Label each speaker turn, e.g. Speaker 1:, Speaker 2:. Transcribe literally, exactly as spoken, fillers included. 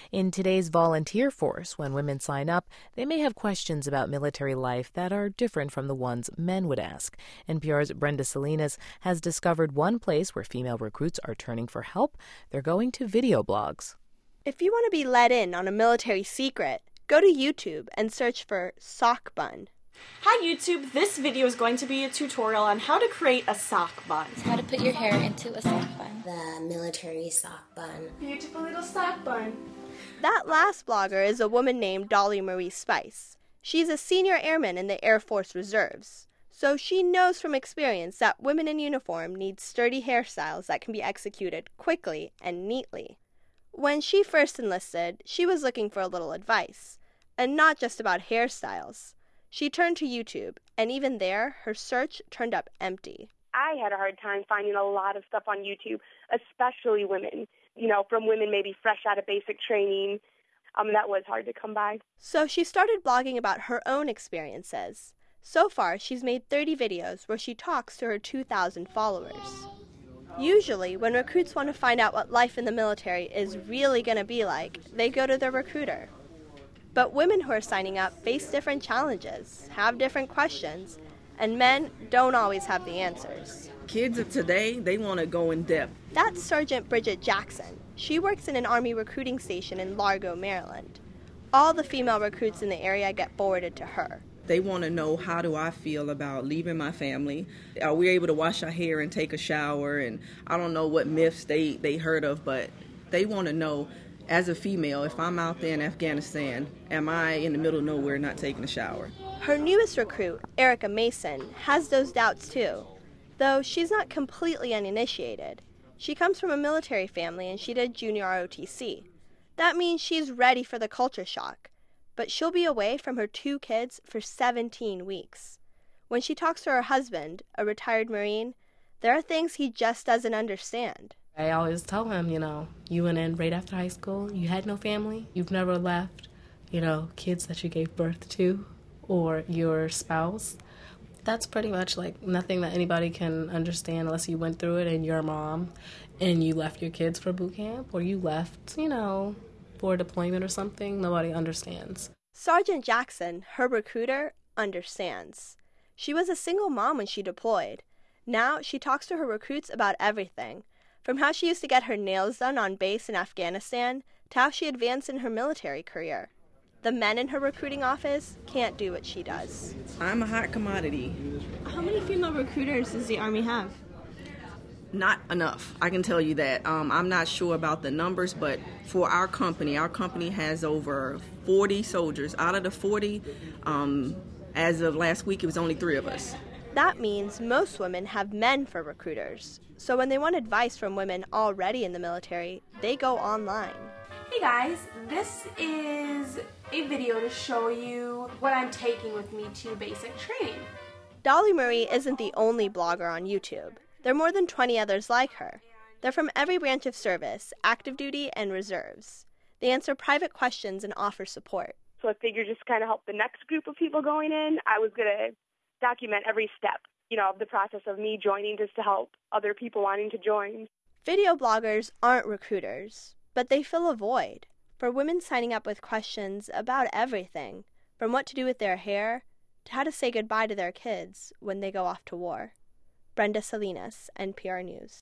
Speaker 1: In today's volunteer force, when women sign up, they may have questions about military life that are different from the ones men would ask. N P R's Brenda Salinas has discovered one place where female recruits are turning for help. They're going to video blogs.
Speaker 2: If you want to be let in on a military secret, go to YouTube and search for sock bun.
Speaker 3: Hi YouTube, this video is going to be a tutorial on how to create a sock bun.
Speaker 4: How to put your hair into a sock bun.
Speaker 5: The military sock bun.
Speaker 3: Beautiful little sock bun.
Speaker 2: That last blogger is a woman named Dolly Marie Spice. She's a senior airman in the Air Force Reserves, so she knows from experience that women in uniform need sturdy hairstyles that can be executed quickly and neatly. When she first enlisted, she was looking for a little advice, and not just about hairstyles. She turned to YouTube, and even there, her search turned up empty.
Speaker 6: I had a hard time finding a lot of stuff on YouTube, especially women, you know, from women maybe fresh out of basic training. Um, that was hard to come by.
Speaker 2: So she started blogging about her own experiences. So far, she's made thirty videos where she talks to her two thousand followers. Usually, when recruits want to find out what life in the military is really going to be like, they go to their recruiter. But women who are signing up face different challenges, have different questions, and men don't always have the answers.
Speaker 7: Kids of today, they want to go in depth.
Speaker 2: That's Sergeant Bridget Jackson. She works in an Army recruiting station in Largo, Maryland. All the female recruits in the area get forwarded to her.
Speaker 7: They want to know, how do I feel about leaving my family? Are we able to wash our hair and take a shower? And I don't know what myths they, they heard of, but they want to know, as a female, if I'm out there in Afghanistan, am I in the middle of nowhere not taking a shower?
Speaker 2: Her newest recruit, Erica Mason, has those doubts too, though she's not completely uninitiated. She comes from a military family and she did junior R O T C. That means she's ready for the culture shock, but she'll be away from her two kids for seventeen weeks. When she talks to her husband, a retired Marine, there are things he just doesn't understand.
Speaker 8: I always tell him, you know, you went in right after high school, you had no family, you've never left, you know, kids that you gave birth to, or your spouse. That's pretty much like nothing that anybody can understand unless you went through it and you're a mom and you left your kids for boot camp, or you left, you know, for deployment or something. Nobody understands.
Speaker 2: Sergeant Jackson, her recruiter, understands. She was a single mom when she deployed. Now she talks to her recruits about everything, from how she used to get her nails done on base in Afghanistan to how she advanced in her military career. The men in her recruiting office can't do what she does.
Speaker 7: I'm a hot commodity.
Speaker 2: How many female recruiters does the Army have?
Speaker 7: Not enough, I can tell you that. Um, I'm not sure about the numbers, but for our company, our company has over forty soldiers. Out of the forty, um, as of last week, it was only three of us.
Speaker 2: That means most women have men for recruiters. So when they want advice from women already in the military, they go online.
Speaker 3: Hey guys, this is a video to show you what I'm taking with me to basic training.
Speaker 2: Dolly Marie isn't the only blogger on YouTube. There are more than twenty others like her. They're from every branch of service, active duty and reserves. They answer private questions and offer support.
Speaker 6: So I figured just kind of help the next group of people going in. I was going to document every step, you know, of the process of me joining, just to help other people wanting to join.
Speaker 2: Video bloggers aren't recruiters, but they fill a void for women signing up with questions about everything, from what to do with their hair to how to say goodbye to their kids when they go off to war. Brenda Salinas, N P R News.